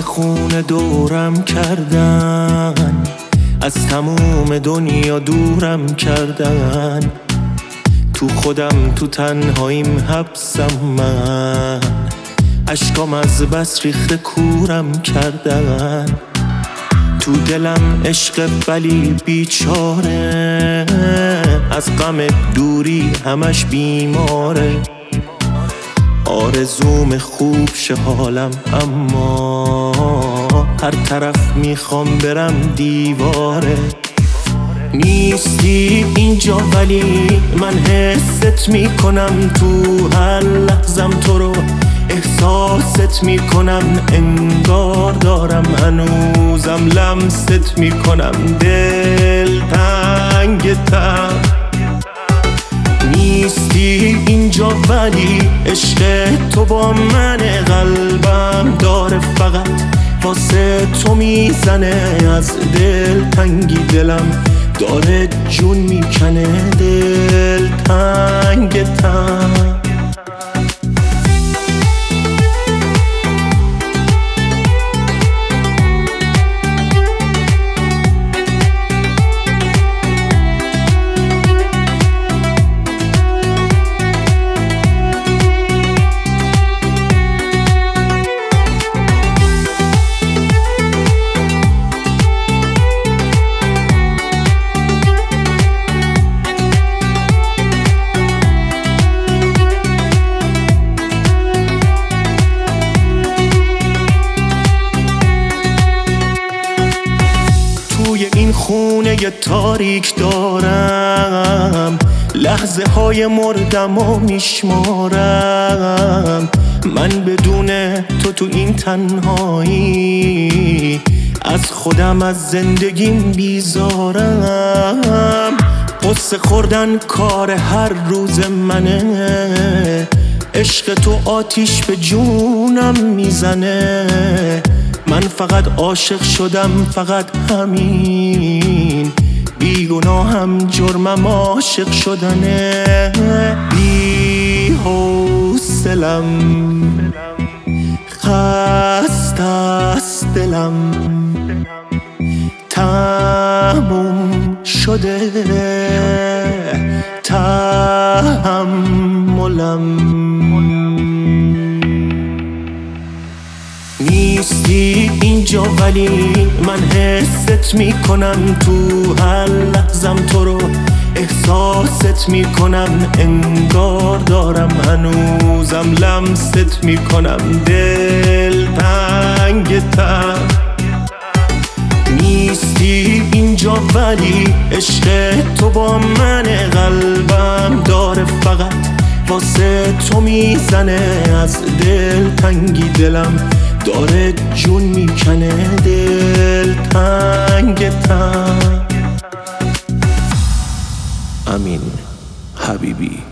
خونه دورم کردن، از تموم دنیا دورم کردن، تو خودم تو تنهاییم حبسم من، اشکام از بس ریخته کورم کردن، تو دلم عشق ولی بیچاره، از غم دوری همش بیماره، آرزوم خوب شه حالم اما هر طرف میخوام برم دیواره. نیستی اینجا ولی من حست میکنم، تو هر لحظم تو رو احساست میکنم، انگار دارم هنوزم لمست میکنم، دل تنگتم. نیستی اینجا ولی عشق تو با من، قلبم داره فقط واسه تو میزنه، از دل تنگی دلم داره جون میکنه، دل تنگتم. این خونه ی تاریک دارم، لحظه های مردم و میشمارم، من بدون تو این تنهایی از خودم از زندگیم بیزارم، قصه خوردن کار هر روز منه، عشق تو آتیش به جونم میزنه، من فقط عاشق شدم فقط همین، بیگناهم جرمم عاشق شدنه، بی حوصلم خسته است دلم، تموم شده تحملم. نیستی اینجا ولی من حست میکنم، تو هر لحظم تو رو احساست میکنم، انگار دارم هنوزم لمست میکنم، دل تنگتم. نیستی اینجا ولی عشق تو با من، قلبم داره فقط واسه تو میزنه، از دل تنگی دلم داره جون میکنه، دل تنگتم. امین حبیبی.